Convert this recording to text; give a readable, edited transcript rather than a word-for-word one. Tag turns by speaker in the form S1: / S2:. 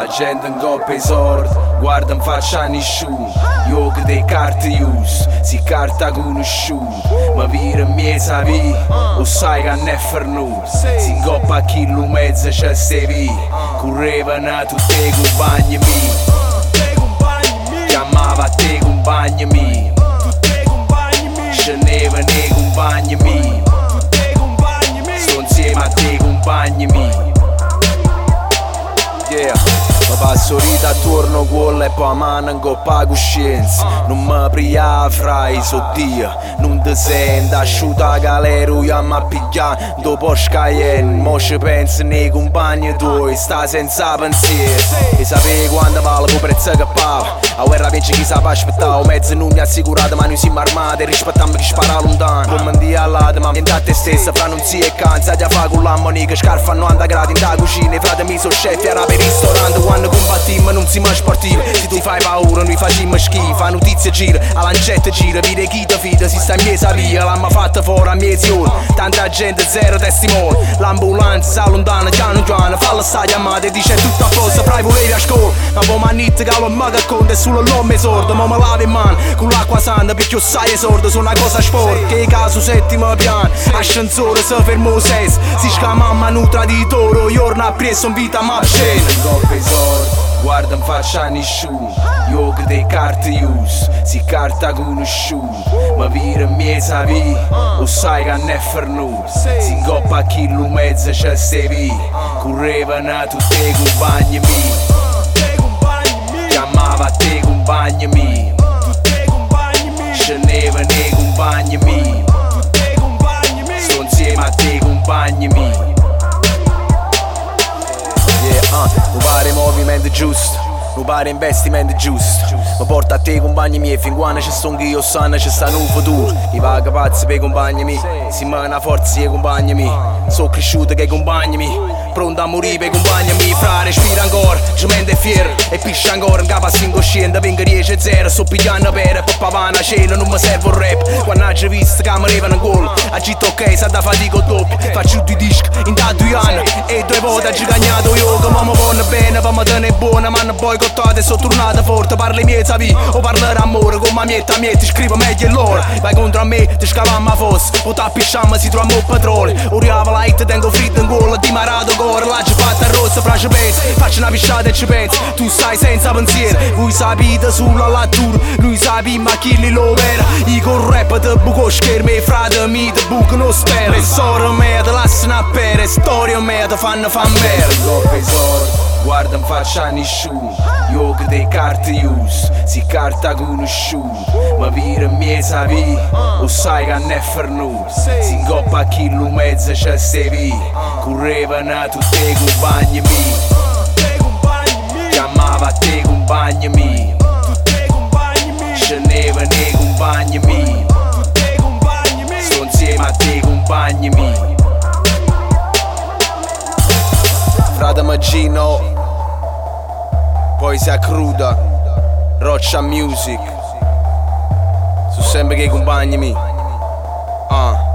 S1: gente in coppa e sordi, guarda in faccia a nessuno. Io che dei carte use, si carta conosciuto. Ma vira in mezzo a via, o sai che non è fernuto. Si ingoppa a chilo mezzo c'è se via. Correvano tutti i compagni miei, chiamava a te compagni miei, scendevano i compagni miei, sto insieme a te compagni miei. Yeah. Ma passo rita attorno con e poi a mano in coppa a coscienza. Non mi pria fra so Dio, non ti sento asciutta galera, io mi pigliare dopo Scayen. Mo ci penso nei compagni tuoi, sta senza pensiero. E sapevi quando vale il prezzo che paga. A guerra vince chi sa aspettare, mezzo non mi ha assicurato ma noi siamo armati. Rispettiamo chi spara lontano, come un dia all'altro ma vieni da te stessa, fra non si è cansa. Già fa con l'ammonica, scarfa a 90 gradi in da cucina. I frate mi sono chef, era per ristorante. Quando combattimmo non siamo sportivi, se tu fai paura noi facciamo schifo. A notizie gira, a lancette gira, vide chi ti fida, si sta in mezzo via. L'hanno fatta fuori a mezzogiorno, tanta gente zero testimoni. L'ambulanza si allontana piano piano, fa la sta chiamata e dice tutto a posto, fra volevi a scuola. Ma poi m'hanno che lo maga conta e solo l'uomo è sordo. Ma mi lavo in mano con l'acqua santa perché sai è sordo, sono una cosa sporca. Che caso settimo piano, ascensore si fermò ses. Si scamamma un traditore, giorno appresso in vita ma scena. Guarda in faccia a nessuno, io che dei carte use, si carta conosciuto. Ma vira in mezzo a via, o sai che non è fernuto. Si ingoppa a chilo mezzo c'è se via. Correvano tutti i compagni miei, chiamava a te compagni miei, scendevano i compagni miei, sto insieme a te compagni miei. Non pare movimento giusto, non pare investimento giusto. Ma porta a te compagni miei, fin quando ci sono io sanno ci sta un futuro. I paga pazzi per i compagni miei, si mana forza i compagni miei. Sono cresciuto che i compagni miei, pronto a morire per i compagni miei. Fra respira ancora, gemente è fiero e piscia ancora in capo a incosciente. Venga 10-0, sto pigliando per papà va a cena, non mi serve un rap. Quando ho visto che mi levano in gol, agito ok, sa da fatica doppio. Faccio due dischi in da 2 anni e 2 volte ho gagnato io. Che mamma vuole bene, per me tenere buona, ma non boicottato e sono tornato forte. Parli miei sapi o parlare amore, con ma mietta mietta scrivo meglio loro. Vai contro a me, ti scavammo a fossa, o t'appisciamo si trova un petrolio. Uriava la hit, tengo fritto in gola, di marato cuore, la ci fatta rossa, fra ci pensi, faccio una pisciata e ci pensi. Tu stai senza pensiero, voi sapete sulla lattura, noi sappiamo ma chi li lo vera. I con rap te buco schermi, i frate mi te bucano spera. E soro me te lasciano a pere, storie me te fanno fa merda. Guarda in faccia a nessuno, io che dei carte use, si carta conosciuto. Ma vira in mezzo a via, o sai che non è fernuto. Si ingoppa a chilo mezzo c'è se via. Correvano tutti i compagni miei, chiamava a te compagni miei, scendevano i compagni miei, sto insieme a te compagni miei. Frate Maggino, poesia cruda, Roccia Music, su sempre che i compagni miei.